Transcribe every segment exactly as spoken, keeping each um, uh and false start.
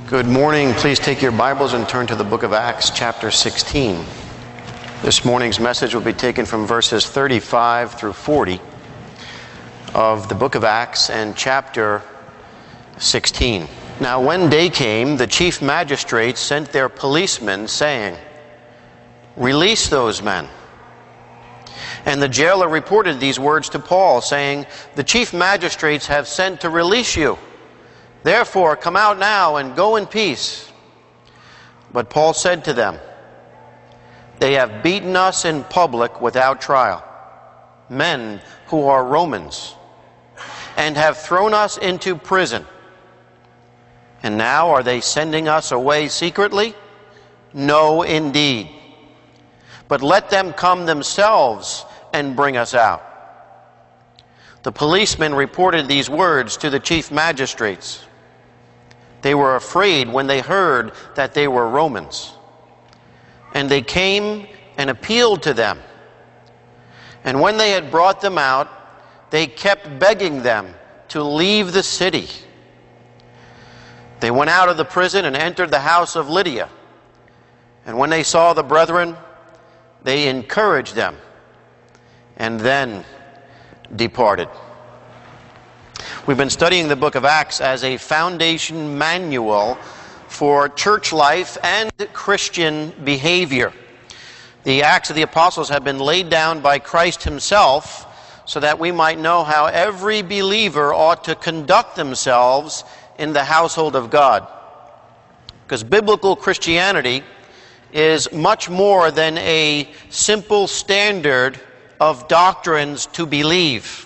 Good morning. Please take your Bibles and turn to the book of Acts, chapter sixteen. This morning's message will be taken from verses thirty-five through forty of the book of Acts and chapter sixteen. Now, when day came, the chief magistrates sent their policemen, saying, "Release those men." And the jailer reported these words to Paul, saying, "The chief magistrates have sent to release you. Therefore, come out now and go in peace." But Paul said to them, "They have beaten us in public without trial, men who are Romans, and have thrown us into prison. And now are they sending us away secretly? No, indeed. But let them come themselves and bring us out." The policemen reported these words to the chief magistrates. They were afraid when they heard that they were Romans. And they came and appealed to them. And when they had brought them out, they kept begging them to leave the city. They went out of the prison and entered the house of Lydia. And when they saw the brethren, they encouraged them, and then departed. We've been studying the book of Acts as a foundation manual for church life and Christian behavior. The Acts of the Apostles have been laid down by Christ himself so that we might know how every believer ought to conduct themselves in the household of God. Because biblical Christianity is much more than a simple standard of doctrines to believe.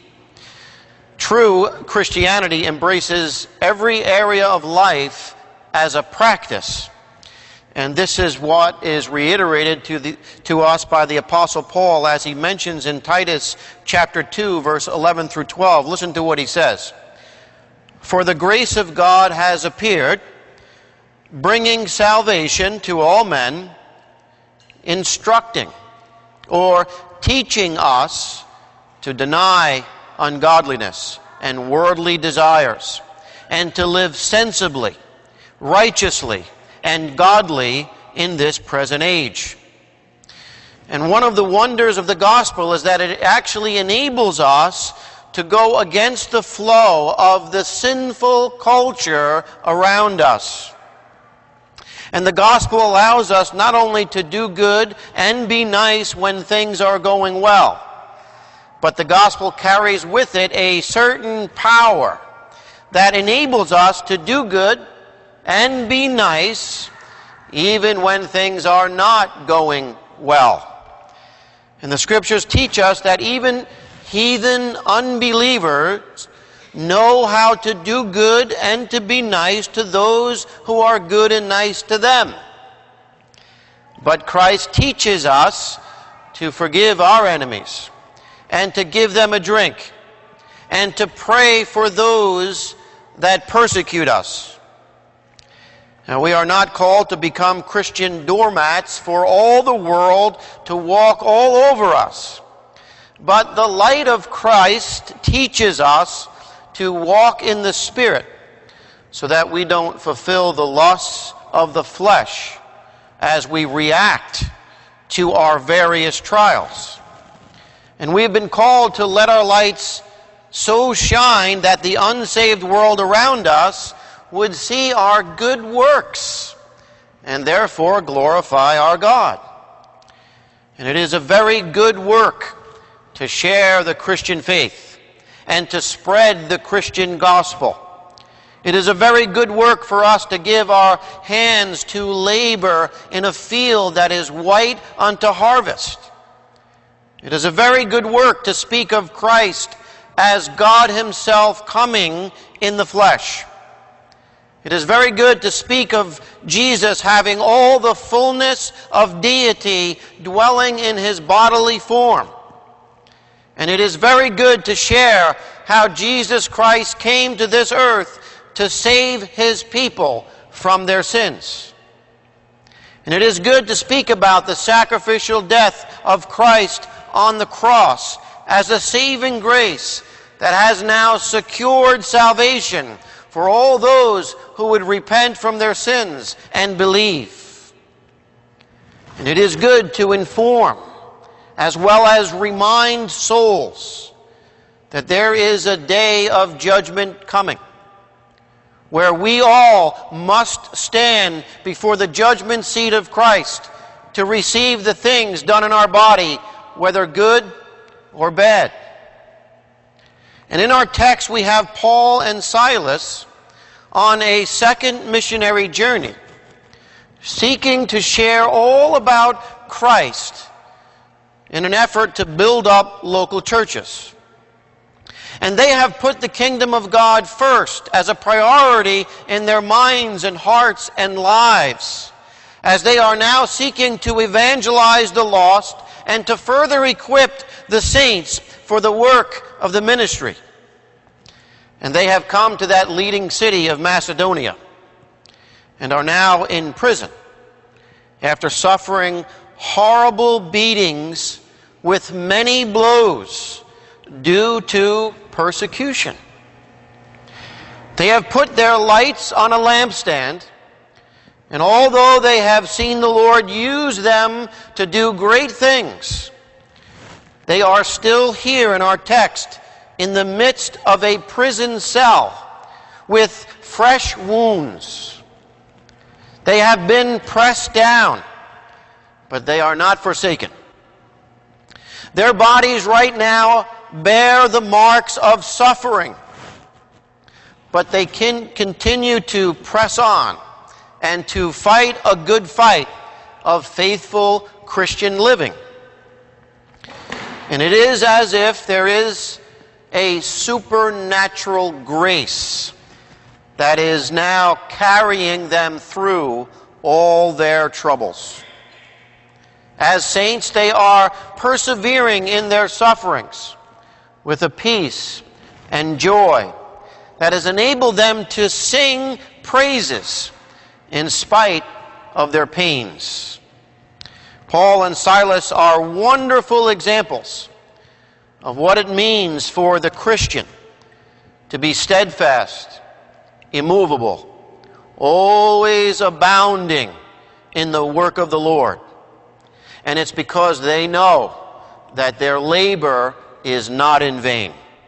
True Christianity embraces every area of life as a practice. And this is what is reiterated to, the, to us by the Apostle Paul as he mentions in Titus chapter two, verse eleven through twelve. Listen to what he says. "For the grace of God has appeared, bringing salvation to all men, instructing," or teaching us to deny ungodliness and worldly desires, and to live sensibly, righteously, and godly in this present age. And one of the wonders of the gospel is that it actually enables us to go against the flow of the sinful culture around us. And the gospel allows us not only to do good and be nice when things are going well, but the gospel carries with it a certain power that enables us to do good and be nice even when things are not going well. And the scriptures teach us that even heathen unbelievers know how to do good and to be nice to those who are good and nice to them. But Christ teaches us to forgive our enemies, and to give them a drink, and to pray for those that persecute us. Now, we are not called to become Christian doormats for all the world to walk all over us. But the light of Christ teaches us to walk in the Spirit so that we don't fulfill the lusts of the flesh as we react to our various trials. And we have been called to let our lights so shine that the unsaved world around us would see our good works and therefore glorify our God. And it is a very good work to share the Christian faith and to spread the Christian gospel. It is a very good work for us to give our hands to labor in a field that is white unto harvest. It is a very good work to speak of Christ as God himself coming in the flesh. It is very good to speak of Jesus having all the fullness of deity dwelling in his bodily form. And it is very good to share how Jesus Christ came to this earth to save his people from their sins. And it is good to speak about the sacrificial death of Christ on the cross as a saving grace that has now secured salvation for all those who would repent from their sins and believe. And it is good to inform as well as remind souls that there is a day of judgment coming, where we all must stand before the judgment seat of Christ to receive the things done in our body, whether good or bad. And in our text we have Paul and Silas on a second missionary journey, seeking to share all about Christ in an effort to build up local churches. And they have put the kingdom of God first as a priority in their minds and hearts and lives, as they are now seeking to evangelize the lost and to further equip the saints for the work of the ministry. And they have come to that leading city of Macedonia and are now in prison after suffering horrible beatings with many blows due to persecution. They have put their lights on a lampstand, and although they have seen the Lord use them to do great things, they are still here in our text in the midst of a prison cell with fresh wounds. They have been pressed down, but they are not forsaken. Their bodies right now bear the marks of suffering, but they can continue to press on and to fight a good fight of faithful Christian living. And it is as if there is a supernatural grace that is now carrying them through all their troubles. As saints, they are persevering in their sufferings with a peace and joy that has enabled them to sing praises in spite of their pains. Paul and Silas are wonderful examples of what it means for the Christian to be steadfast, immovable, always abounding in the work of the Lord. And it's because they know that their labor is not in vain.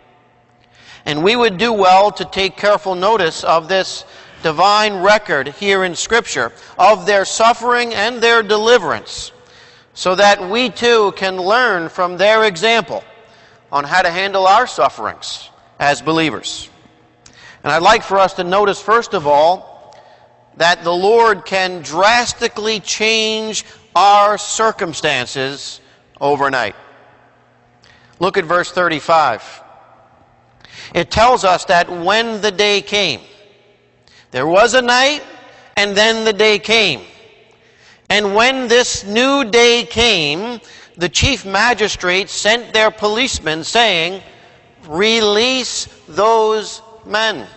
And we would do well to take careful notice of this divine record here in Scripture of their suffering and their deliverance, so that we too can learn from their example on how to handle our sufferings as believers. And I'd like for us to notice, first of all, that the Lord can drastically change our circumstances overnight. Look at verse thirty-five. It tells us that when the day came, there was a night, and then the day came. And when this new day came, the chief magistrates sent their policemen, saying, "Release those men."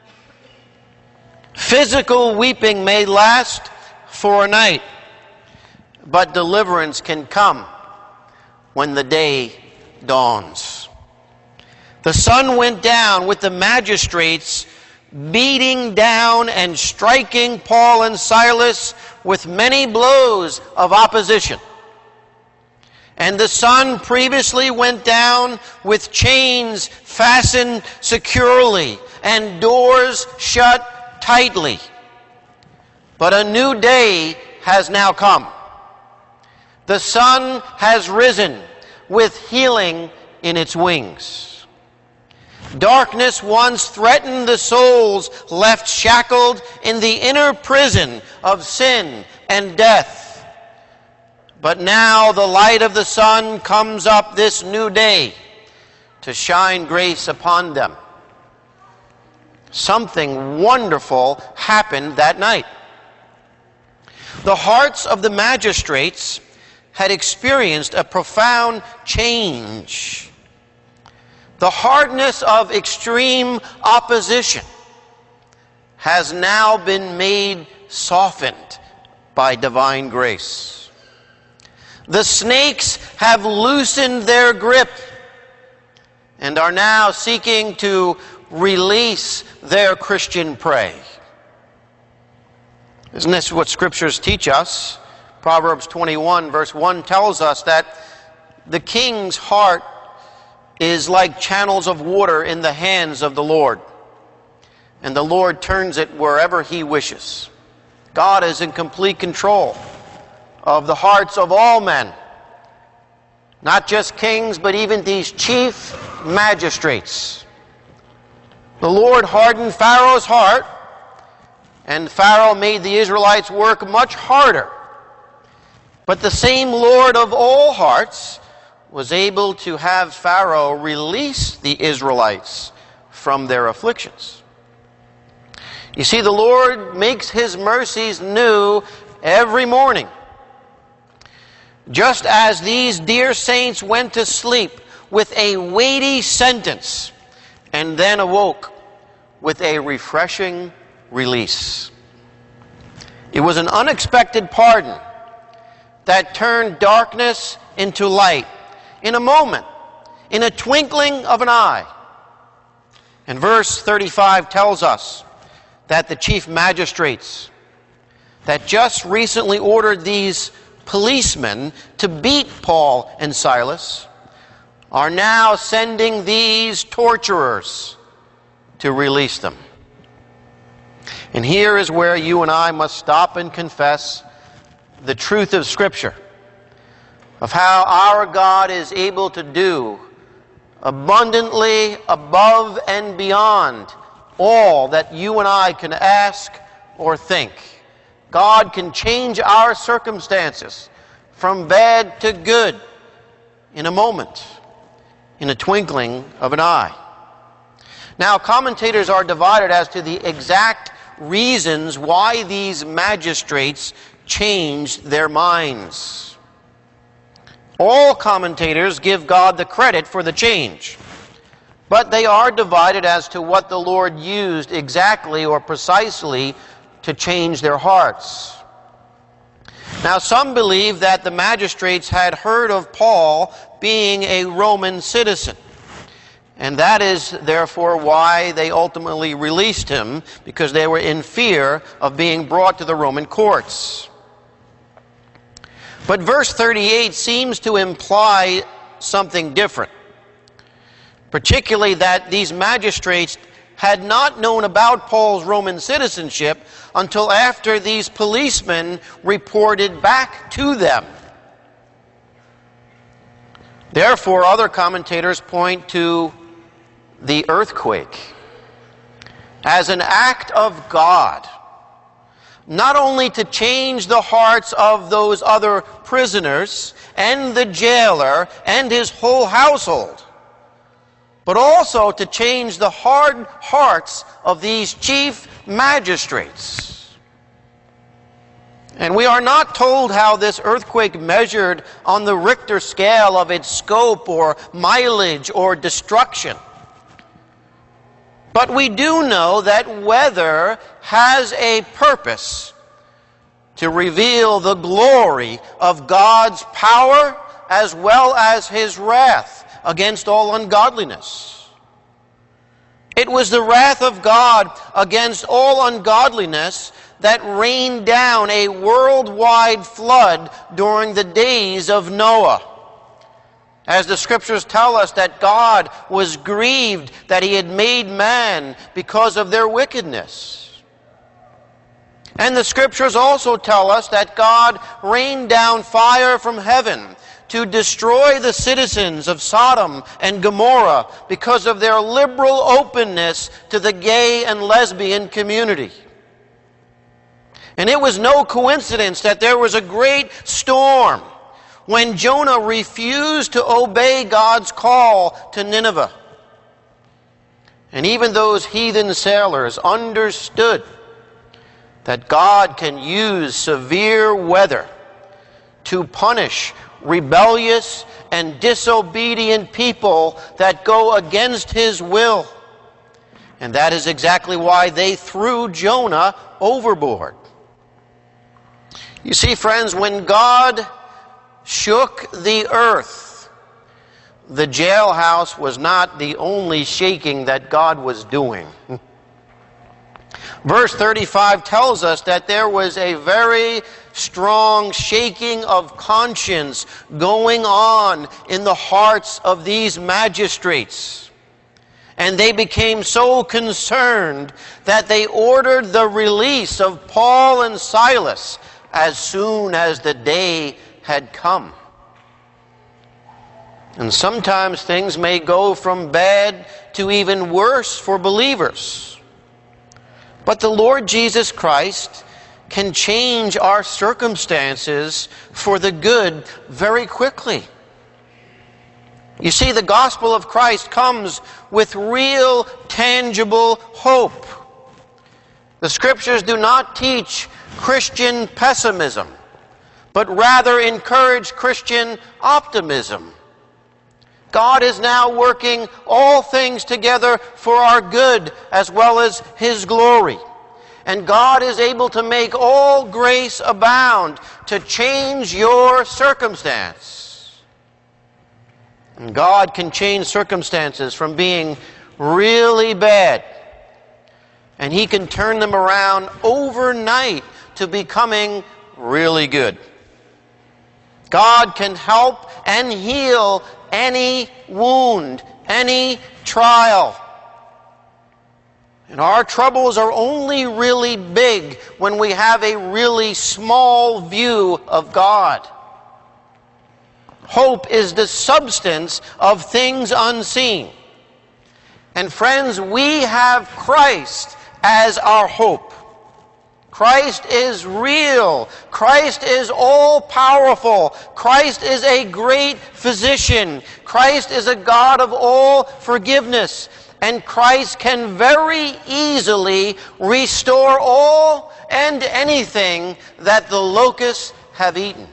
Physical weeping may last for a night, but deliverance can come when the day dawns. The sun went down with the magistrates beating down and striking Paul and Silas with many blows of opposition. And the sun previously went down with chains fastened securely and doors shut tightly. But a new day has now come. The sun has risen with healing in its wings. Darkness once threatened the souls left shackled in the inner prison of sin and death. But now the light of the sun comes up this new day to shine grace upon them. Something wonderful happened that night. The hearts of the magistrates had experienced a profound change. The hardness of extreme opposition has now been made softened by divine grace. The snakes have loosened their grip and are now seeking to release their Christian prey. Isn't this what Scriptures teach us? Proverbs twenty-one verse one tells us that the king's heart is like channels of water in the hands of the Lord, and the Lord turns it wherever He wishes. God is in complete control of the hearts of all men, not just kings, but even these chief magistrates. The Lord hardened Pharaoh's heart, and Pharaoh made the Israelites work much harder. But the same Lord of all hearts was able to have Pharaoh release the Israelites from their afflictions. You see, the Lord makes His mercies new every morning. Just as these dear saints went to sleep with a weighty sentence and then awoke with a refreshing release. It was an unexpected pardon that turned darkness into light in a moment, in a twinkling of an eye. And verse thirty-five tells us that the chief magistrates that just recently ordered these policemen to beat Paul and Silas are now sending these torturers to release them. And here is where you and I must stop and confess the truth of Scripture, of how our God is able to do abundantly above and beyond all that you and I can ask or think. God can change our circumstances from bad to good in a moment, in a twinkling of an eye. Now, commentators are divided as to the exact reasons why these magistrates changed their minds. All commentators give God the credit for the change, but they are divided as to what the Lord used exactly or precisely to change their hearts. Now, some believe that the magistrates had heard of Paul being a Roman citizen, and that is therefore why they ultimately released him, because they were in fear of being brought to the Roman courts. But verse thirty-eight seems to imply something different, particularly that these magistrates had not known about Paul's Roman citizenship until after these policemen reported back to them. Therefore, other commentators point to the earthquake as an act of God, not only to change the hearts of those other prisoners and the jailer and his whole household, but also to change the hard hearts of these chief magistrates. And we are not told how this earthquake measured on the Richter scale of its scope or mileage or destruction. But we do know that weather has a purpose to reveal the glory of God's power as well as His wrath against all ungodliness. It was the wrath of God against all ungodliness that rained down a worldwide flood during the days of Noah. As the Scriptures tell us that God was grieved that He had made man because of their wickedness. And the Scriptures also tell us that God rained down fire from heaven to destroy the citizens of Sodom and Gomorrah because of their liberal openness to the gay and lesbian community. And it was no coincidence that there was a great storm when Jonah refused to obey God's call to Nineveh. And even those heathen sailors understood that God can use severe weather to punish rebellious and disobedient people that go against His will. And that is exactly why they threw Jonah overboard. You see, friends, when God shook the earth, the jailhouse was not the only shaking that God was doing. Verse thirty-five tells us that there was a very strong shaking of conscience going on in the hearts of these magistrates. And they became so concerned that they ordered the release of Paul and Silas as soon as the day had come. And sometimes things may go from bad to even worse for believers. But the Lord Jesus Christ can change our circumstances for the good very quickly. You see, the gospel of Christ comes with real, tangible hope. The Scriptures do not teach Christian pessimism, but rather encourage Christian optimism. God is now working all things together for our good as well as His glory. And God is able to make all grace abound to change your circumstance. And God can change circumstances from being really bad, and He can turn them around overnight to becoming really good. God can help and heal any wound, any trial. And our troubles are only really big when we have a really small view of God. Hope is the substance of things unseen. And friends, we have Christ as our hope. Christ is real. Christ is all-powerful. Christ is a great physician. Christ is a God of all forgiveness. And Christ can very easily restore all and anything that the locusts have eaten.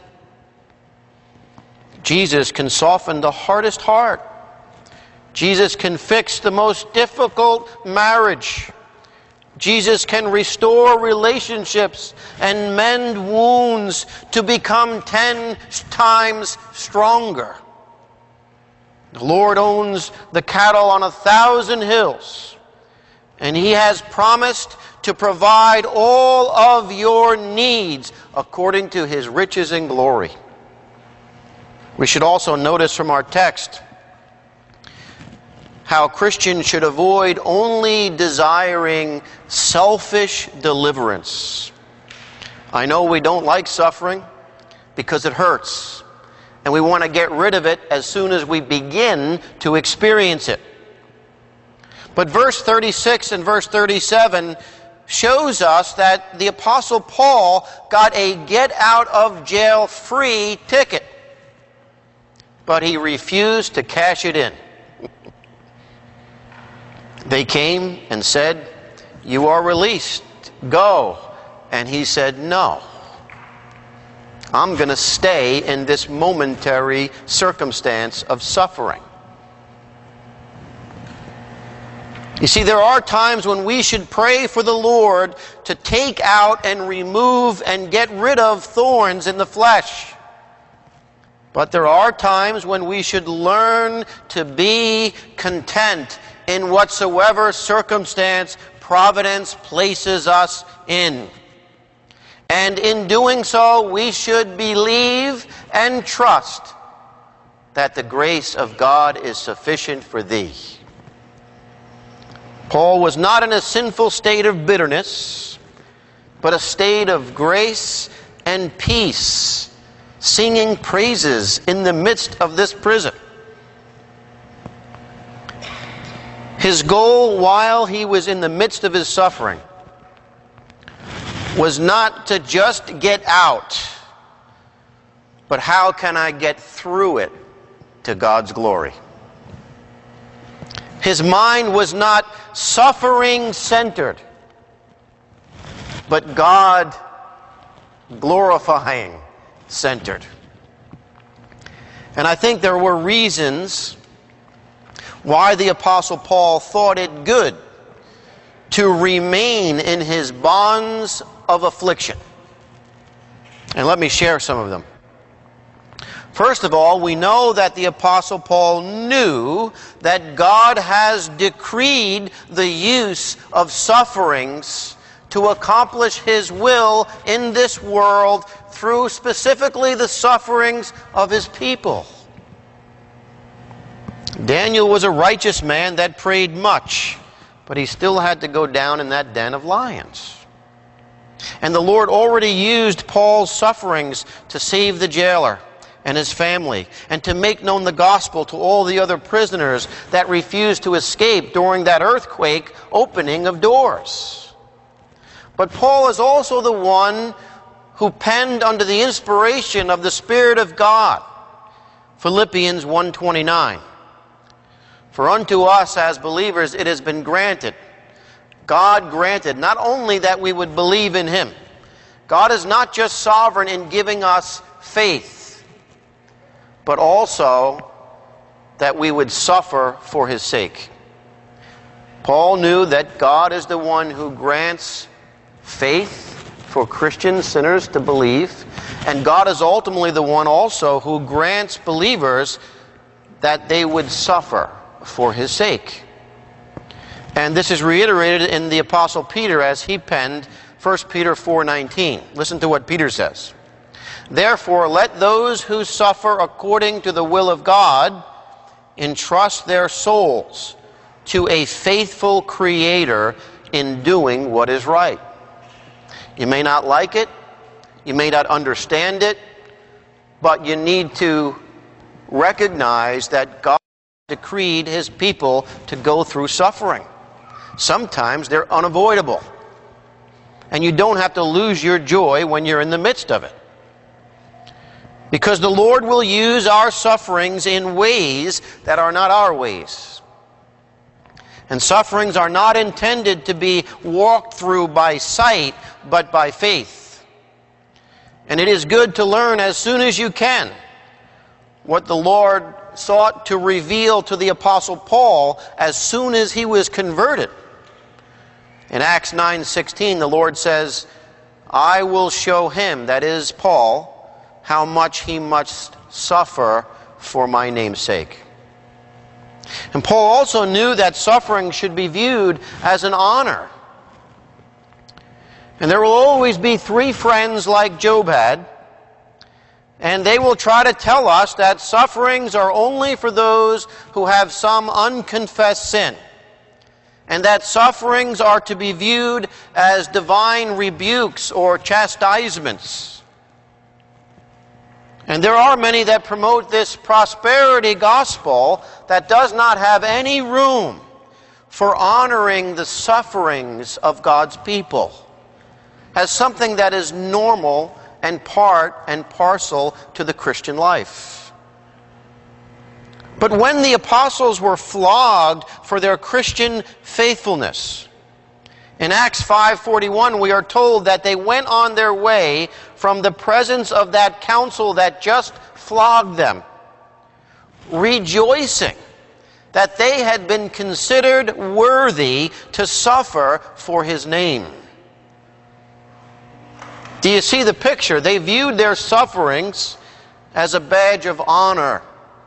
Jesus can soften the hardest heart. Jesus can fix the most difficult marriage. Jesus can restore relationships and mend wounds to become ten times stronger. The Lord owns the cattle on a thousand hills, and He has promised to provide all of your needs according to His riches and glory. We should also notice from our text how Christians should avoid only desiring selfish deliverance. I know we don't like suffering because it hurts, and we want to get rid of it as soon as we begin to experience it. But verse thirty-six and verse thirty-seven shows us that the Apostle Paul got a get-out-of-jail-free ticket, but he refused to cash it in. They came and said, "You are released. Go." And he said, "No. I'm going to stay in this momentary circumstance of suffering." You see, there are times when we should pray for the Lord to take out and remove and get rid of thorns in the flesh. But there are times when we should learn to be content in whatsoever circumstance providence places us in. And in doing so, we should believe and trust that the grace of God is sufficient for thee. Paul was not in a sinful state of bitterness, but a state of grace and peace, singing praises in the midst of this prison. His goal while he was in the midst of his suffering was not to just get out, but how can I get through it to God's glory? His mind was not suffering-centered, but God-glorifying-centered. And I think there were reasons why the Apostle Paul thought it good to remain in his bonds of affliction. And let me share some of them. First of all, we know that the Apostle Paul knew that God has decreed the use of sufferings to accomplish His will in this world through specifically the sufferings of His people. Daniel was a righteous man that prayed much, but he still had to go down in that den of lions. And the Lord already used Paul's sufferings to save the jailer and his family, and to make known the gospel to all the other prisoners that refused to escape during that earthquake opening of doors. But Paul is also the one who penned under the inspiration of the Spirit of God. Philippians one twenty-nine. For unto us as believers it has been granted, God granted, not only that we would believe in Him. God is not just sovereign in giving us faith, but also that we would suffer for His sake. Paul knew that God is the one who grants faith for Christian sinners to believe, and God is ultimately the one also who grants believers that they would suffer for His sake. And this is reiterated in the Apostle Peter as he penned First Peter four nineteen. Listen to what Peter says. Therefore, let those who suffer according to the will of God entrust their souls to a faithful Creator in doing what is right. You may not like it, you may not understand it, but you need to recognize that God decreed His people to go through suffering. Sometimes they're unavoidable, and you don't have to lose your joy when you're in the midst of it. Because the Lord will use our sufferings in ways that are not our ways. And sufferings are not intended to be walked through by sight, but by faith. And it is good to learn as soon as you can what the Lord sought to reveal to the Apostle Paul as soon as he was converted. In Acts nine sixteen, the Lord says, I will show him, that is Paul, how much he must suffer for my name's sake. And Paul also knew that suffering should be viewed as an honor. And there will always be three friends like Job had, and they will try to tell us that sufferings are only for those who have some unconfessed sin, and that sufferings are to be viewed as divine rebukes or chastisements. And there are many that promote this prosperity gospel that does not have any room for honoring the sufferings of God's people as something that is normal and part and parcel to the Christian life. But when the apostles were flogged for their Christian faithfulness, in Acts five forty-one, we are told that they went on their way from the presence of that council that just flogged them, rejoicing that they had been considered worthy to suffer for His name. Do you see the picture? They viewed their sufferings as a badge of honor,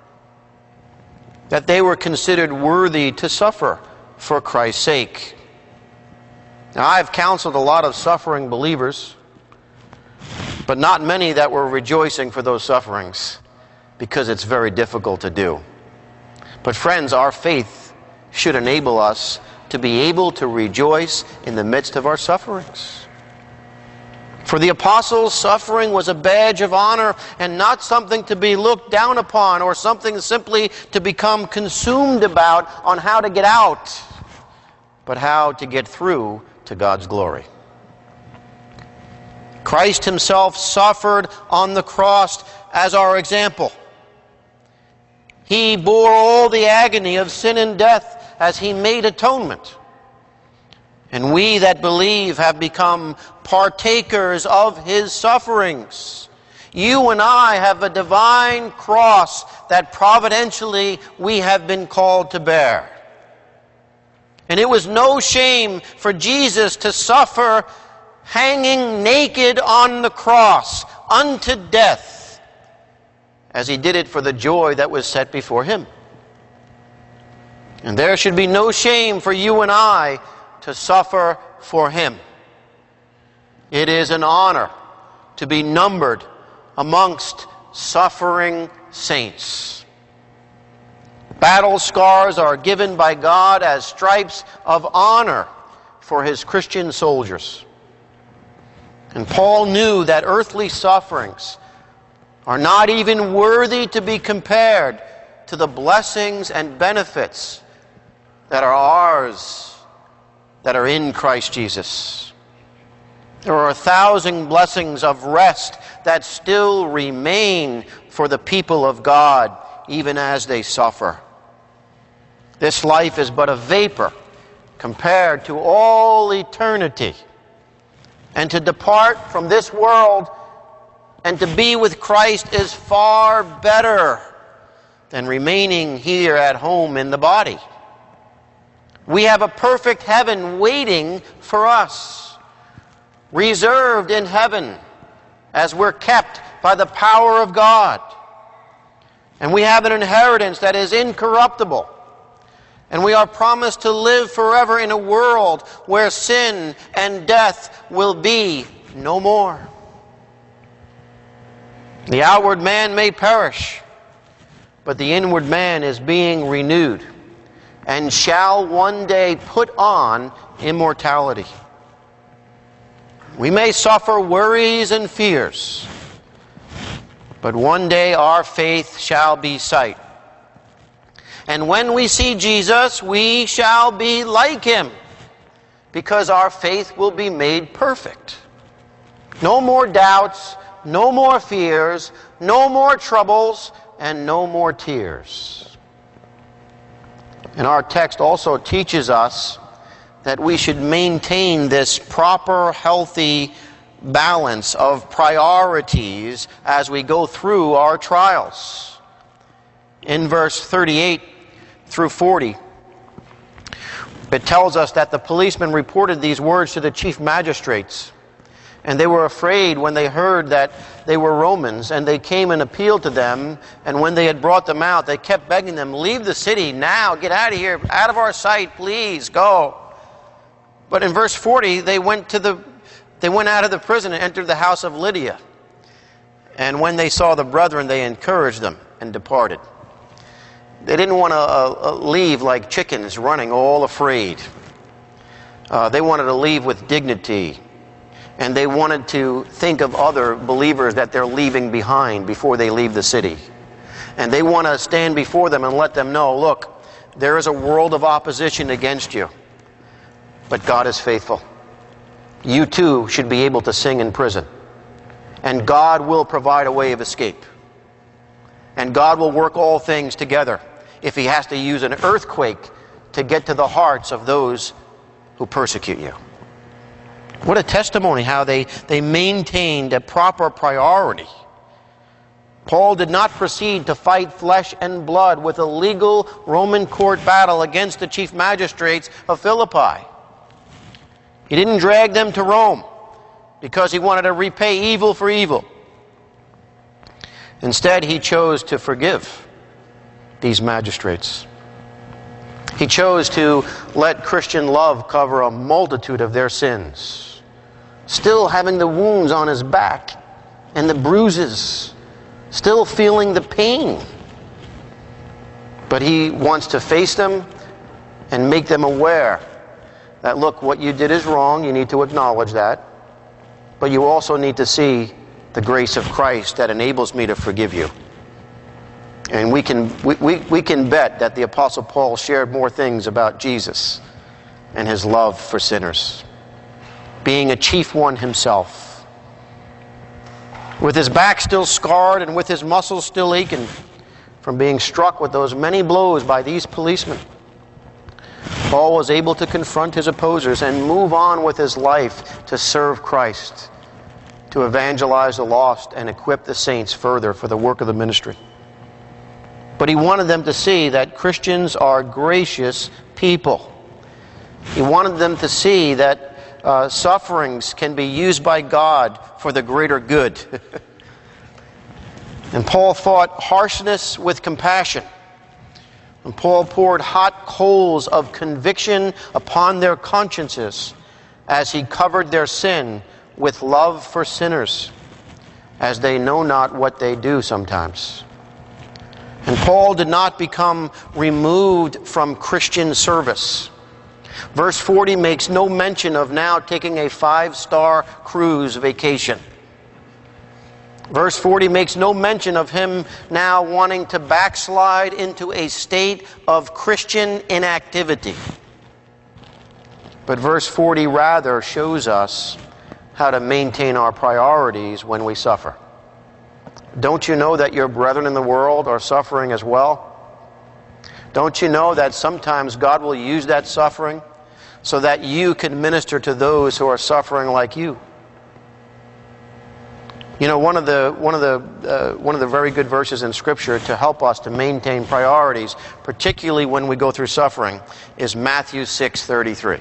that they were considered worthy to suffer for Christ's sake. Now, I've counseled a lot of suffering believers, but not many that were rejoicing for those sufferings, because it's very difficult to do. But friends, our faith should enable us to be able to rejoice in the midst of our sufferings. For the apostles, suffering was a badge of honor and not something to be looked down upon or something simply to become consumed about on how to get out, but how to get through to God's glory. Christ Himself suffered on the cross as our example. He bore all the agony of sin and death as He made atonement. And we that believe have become partakers of His sufferings. You and I have a divine cross that providentially we have been called to bear. And it was no shame for Jesus to suffer hanging naked on the cross unto death, as he did it for the joy that was set before him. And there should be no shame for you and I to suffer for him. It is an honor to be numbered amongst suffering saints. Battle scars are given by God as stripes of honor for his Christian soldiers. And Paul knew that earthly sufferings are not even worthy to be compared to the blessings and benefits that are ours, that are in Christ Jesus. There are a thousand blessings of rest that still remain for the people of God, even as they suffer. This life is but a vapor compared to all eternity. And to depart from this world and to be with Christ is far better than remaining here at home in the body. We have a perfect heaven waiting for us, reserved in heaven as we're kept by the power of God. And we have an inheritance that is incorruptible. And we are promised to live forever in a world where sin and death will be no more. The outward man may perish, but the inward man is being renewed and shall one day put on immortality. We may suffer worries and fears, but one day our faith shall be sight. And when we see Jesus, we shall be like him, because our faith will be made perfect. No more doubts, no more fears, no more troubles, and no more tears. And our text also teaches us that we should maintain this proper, healthy balance of priorities as we go through our trials. In verse thirty-eight through forty, it tells us that the policemen reported these words to the chief magistrates. And they were afraid when they heard that they were Romans, and they came and appealed to them. And when they had brought them out, they kept begging them, "Leave the city now, get out of here, out of our sight, please, go." But in verse forty, they went to the they went out of the prison and entered the house of Lydia. And when they saw the brethren, they encouraged them and departed. They didn't want to uh, leave like chickens running, all afraid. Uh, they wanted to leave with dignity. And they wanted to think of other believers that they're leaving behind before they leave the city. And they want to stand before them and let them know, look, there is a world of opposition against you, but God is faithful. You too should be able to sing in prison. And God will provide a way of escape. And God will work all things together if he has to use an earthquake to get to the hearts of those who persecute you. What a testimony how they, they maintained a proper priority. Paul did not proceed to fight flesh and blood with a legal Roman court battle against the chief magistrates of Philippi. He didn't drag them to Rome because he wanted to repay evil for evil. Instead, he chose to forgive these magistrates. He chose to let Christian love cover a multitude of their sins, still having the wounds on his back and the bruises, still feeling the pain. But he wants to face them and make them aware that, look, what you did is wrong, you need to acknowledge that, but you also need to see the grace of Christ that enables me to forgive you. And we can, we, we, we can bet that the Apostle Paul shared more things about Jesus and his love for sinners, being a chief one himself. With his back still scarred and with his muscles still aching from being struck with those many blows by these policemen, Paul was able to confront his opposers and move on with his life to serve Christ, to evangelize the lost and equip the saints further for the work of the ministry. But he wanted them to see that Christians are gracious people. He wanted them to see that uh, sufferings can be used by God for the greater good. And Paul fought harshness with compassion. And Paul poured hot coals of conviction upon their consciences as he covered their sin with love for sinners, as they know not what they do sometimes. And Paul did not become removed from Christian service. Verse forty makes no mention of now taking a five-star cruise vacation. Verse forty makes no mention of him now wanting to backslide into a state of Christian inactivity. But verse forty rather shows us how to maintain our priorities when we suffer. Don't you know that your brethren in the world are suffering as well? Don't you know that sometimes God will use that suffering so that you can minister to those who are suffering like you? You know, one of the one of the uh, one of the very good verses in Scripture to help us to maintain priorities, particularly when we go through suffering, is Matthew six thirty-three.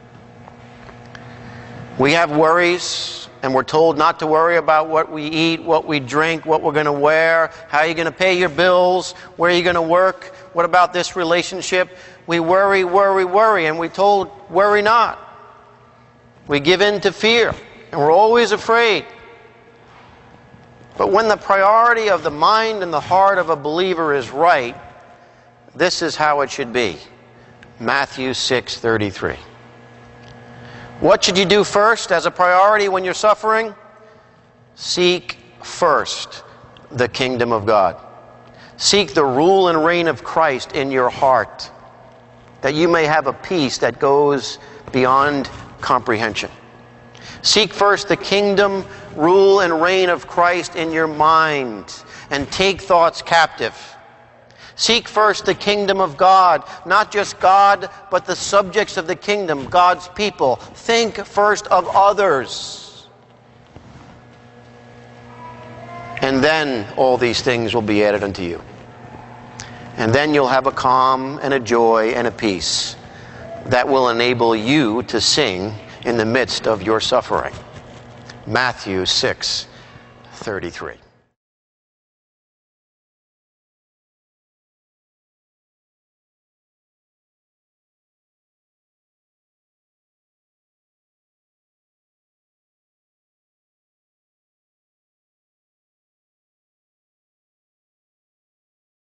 We have worries, and we're told not to worry about what we eat, what we drink, what we're going to wear, how you're going to pay your bills, where you're going to work, what about this relationship. We worry, worry, worry, and we're told, worry not. We give in to fear, and we're always afraid. But when the priority of the mind and the heart of a believer is right, this is how it should be. Matthew six thirty-three. What should you do first as a priority when you're suffering? Seek first the kingdom of God. Seek the rule and reign of Christ in your heart, that you may have a peace that goes beyond comprehension. Seek first the kingdom, rule, and reign of Christ in your mind, and take thoughts captive. Seek first the kingdom of God, not just God, but the subjects of the kingdom, God's people. Think first of others. And then all these things will be added unto you. And then you'll have a calm and a joy and a peace that will enable you to sing in the midst of your suffering. Matthew six thirty-three.